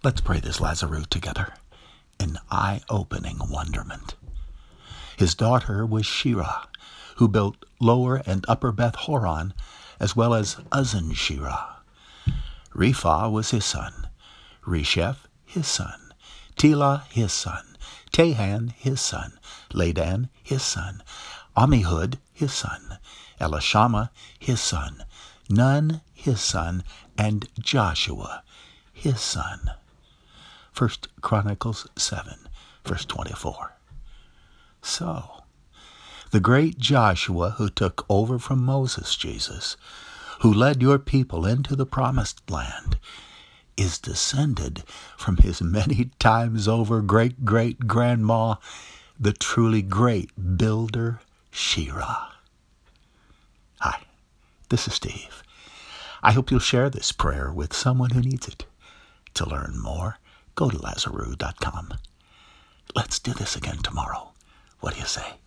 Let's pray this Lazarus together in eye-opening wonderment. His daughter was Shirah, who built Lower and Upper Beth Horon, as well as Uzzen-Shirah. Repha was his son, Resheph his son, Telah his son, Tahan his son, Ladan his son, Ammihud his son, Elishama his son, Nun his son, and Joshua his son. 1 Chronicles 7, verse 24. So, the great Joshua who took over from Moses, Jesus, who led your people into the promised land, is descended from his many times over great-great-grandma, the truly great builder, Shirah. Hi, this is Steve. I hope you'll share this prayer with someone who needs it. To learn more, go to Lazarus.com. Let's do this again tomorrow. What do you say?